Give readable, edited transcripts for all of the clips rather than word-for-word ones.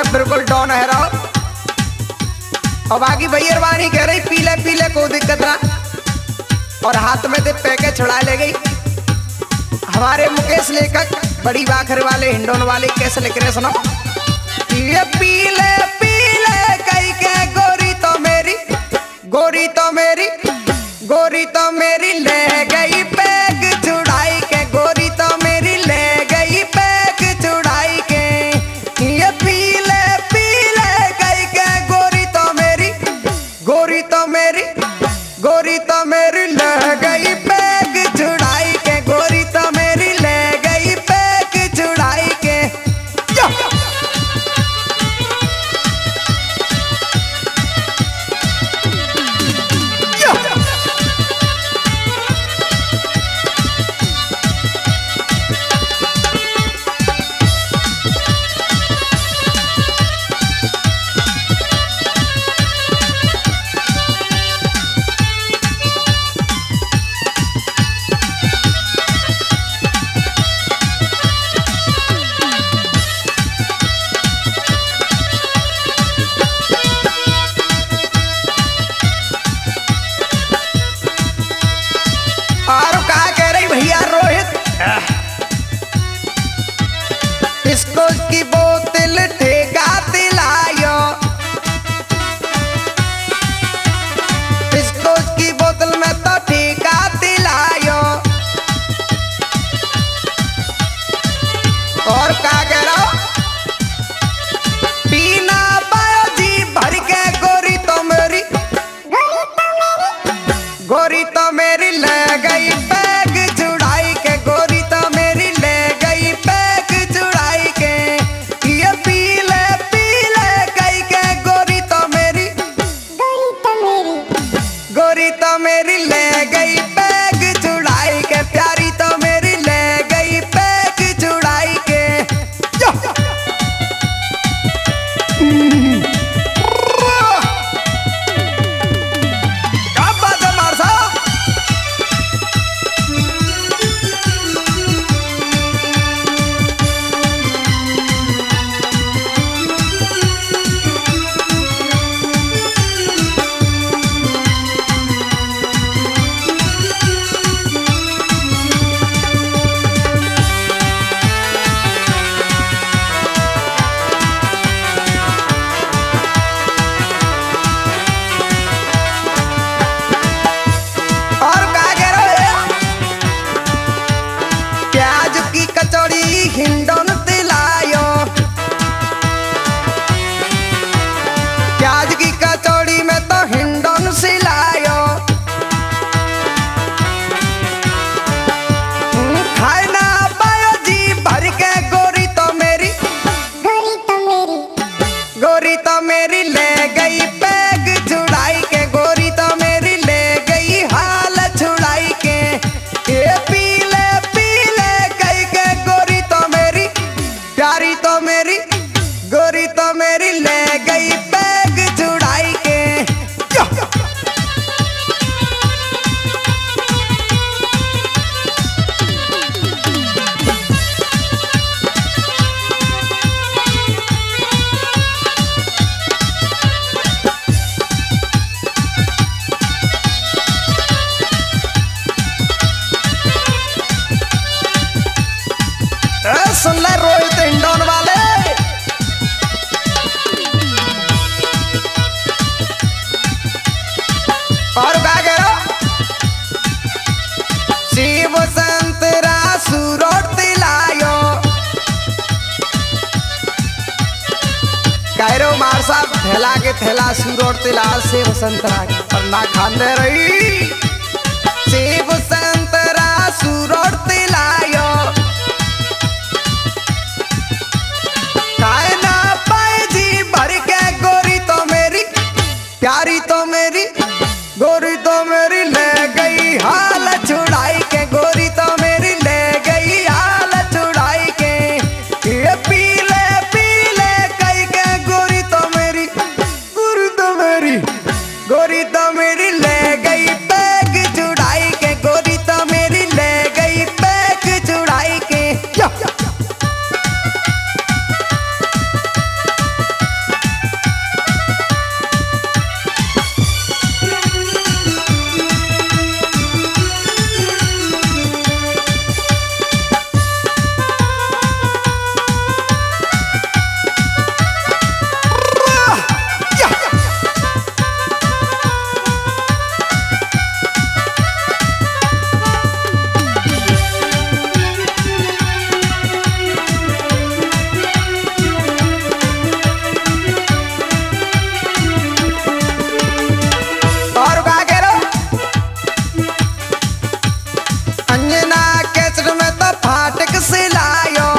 बिल्कुल डॉन है रहो। और बाकी भैया कह रही पीले पीले को दिक्कत ना, और हाथ में से पैके छुड़ा ले गई। हमारे मुकेश लेखक बड़ी बाखर वाले हिंडोन वाले कैसे लिख रहे सुनो। ये पीले पीले कई के गोरी तो मेरी, गोरी तो मेरी, गोरी तो मेरी ले गई पैक छुड़ाई के, गोरी तो मेरी ले गई पैक छुड़ाई के। ये पीले पीले कई के गोरी तो मेरी, गोरी तो मेरी, गोरी तो मेरी ले गई पैक छुड़ाई के, गोरी तो मेरी ले गई पैक छुड़ाई के। इसको की बोतल ठेका दिलायो, इसको की बोतल में तो ठेका दिलायो। और क्या कह रहा हो पीना पायो जी भर के, गोरी तो मेरी, गोरी तो मेरी ले गई पैग छुड़ाई के, गोरी तो मेरी ले गई पैग छुड़ाई के। ये पीले पीले कई के गोरी तो मेरी, गोरी तो मेरी, गोरी तो मेरी ले गई पैग छुड़ाई के, प्यारी तो मेरी ले गई पैग छुड़ाई के। क्या बात है मार साहब। हिंडोन दिलायो, प्याज की कचौड़ी में तो हिंडोन सिलायो। खाए ना पायो जी भर के, गोरी तो मेरी, गोरी तो मेरी, गोरी तो मेरी ले गई पैग छुड़ाई के, गोरी तो मेरी ले गई हाल छुड़ाई के। ये पीले पीले कई के गोरी तो मेरी, प्यारी तो मेरी, गोरी तो मेरी ले गई पैग छुड़ाई के। सुन ले रोहित हिंडोन वाले, और क्या कह रहा शिव संतरा सुरोट दिलायो। कह रहे हो मार साहब थैला के थैला सुरोट दिला शिव संतरा पर ना खाने रही। शिव संतरा सुरोट दिलायो, खाए ना पाए जी भर के, गोरी तो मेरी, प्यारी तो मेरी, गोरी तो मेरी ले गई हाल छुड़ाई के, गोरी तो मेरी ले गई हाल छुड़ाई के। ये पीले पीले कई के गोरी तो मेरी, गोरी तो मेरी, गोरी तो मेरी ले गई पैग छुड़ाई के, गोरी अंजना कैसेट में तो फाटक से लायो।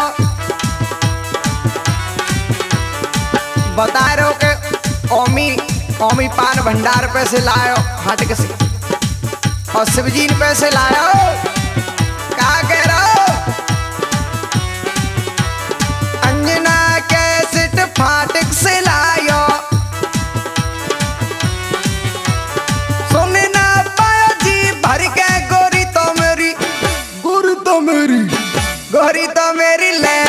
बता रहे हो कि ओमी पान भंडार पैसे लायो फाटक से, और शिवजी ने पैसे लायो। क्या कह रहे हो? अंजना कैसेट फाटक से लायो, सुन ना पायो जी भर के गोरी तो मेरी ले